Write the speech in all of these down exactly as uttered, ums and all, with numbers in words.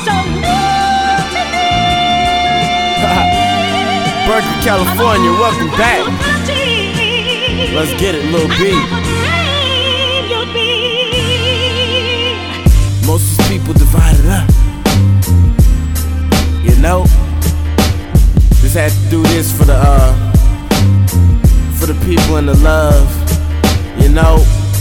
so new to me. Berkeley, California, welcome back. Let's get it, Lil B. Most of these people divided up. You know, just had to do this for the uh, for the people and the love. You know,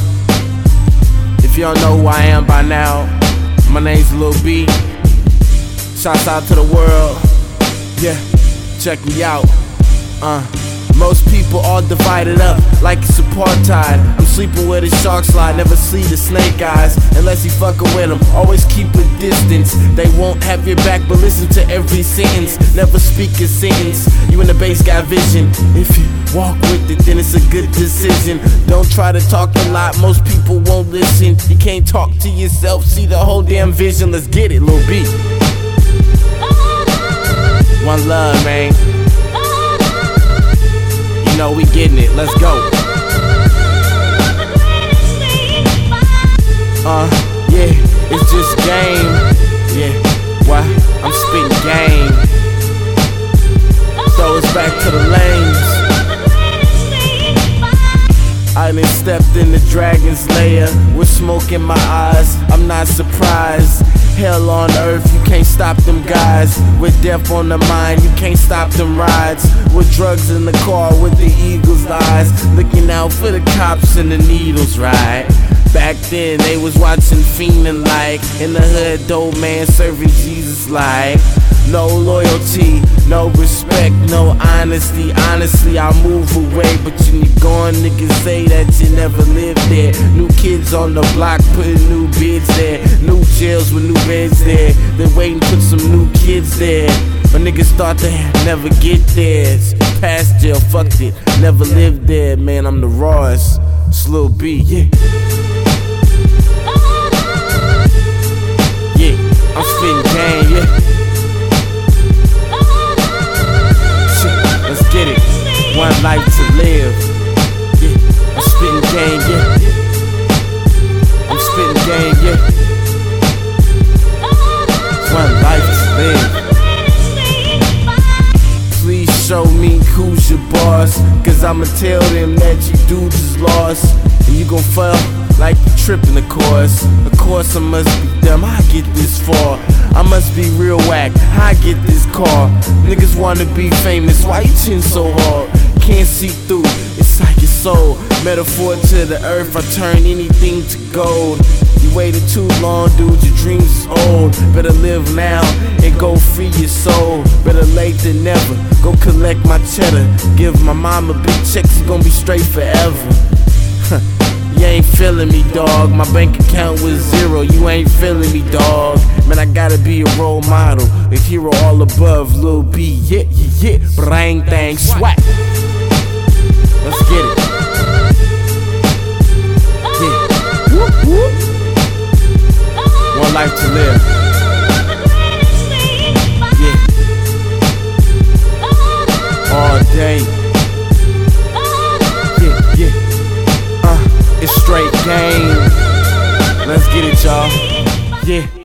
if you don't know who I am by now, my name's Lil B. Shouts out to the world. Yeah, check me out. Uh. Most people all divided up like it's apartheid. I'm sleeping where the sharks slide, never see the snake eyes unless you fucking with them. Always keep a distance. They won't have your back, but listen to every sentence. Never speak a sentence. You in the base got vision. If you walk with it, then it's a good decision. Don't try to talk a lot, most people won't listen. You can't talk to yourself, see the whole damn vision. Let's get it, Lil B. One love, man. You know we getting it, let's go. Uh, yeah, it's just game. Yeah, why? I'm spitting game. Throw us back to the lanes. I done stepped in the dragon's lair with smoke in my eyes. I'm not surprised. Hell on earth, you can't stop them guys. With death on the mind, you can't stop them rides. With drugs in the car, with the eagle's eyes, looking out for the cops and the needles, right? Back then, they was watching fiending like in the hood, dope man serving Jesus like. No loyalty, no respect, no honesty. Honestly, I move away, but you need gone. Niggas say that you never lived there. New kids on the block putting new bids there. New jails with new beds there. They waiting to put some new kids there. But niggas thought they never get there. It's past jail, fucked it. Never lived there, man. I'm the rawest. It's Lil B, yeah. Yeah, I'm spitting game, yeah. Let's get it, one life to live. Yeah, I'm spitting game, yeah. I'm spitting game, yeah. One life to live. Please show me who's your boss, cause I'ma tell them that you dudes is lost. And you gon' fail like you tripping the course. Of course I must be dumb, how I get this far? I must be real whack, how I get this car? Niggas wanna be famous, why you chin so hard? Can't see through, it's like your soul. Metaphor to the earth, I turn anything to gold. You waited too long, dude, your dreams is old. Better live now and go free your soul. Better late than never, go collect my cheddar. Give my mama big checks, it's gonna be straight forever. You ain't feeling me, dog. My bank account was zero. You ain't feeling me, dog. Man, I gotta be a role model, a hero all above. Lil B, yeah, yeah, yeah. Brang, thang, swat. Let's get it. Yeah. Whoop, whoop. One life to live. Yeah. All day. Yeah, yeah. Uh, it's straight game. Let's get it, y'all. Yeah.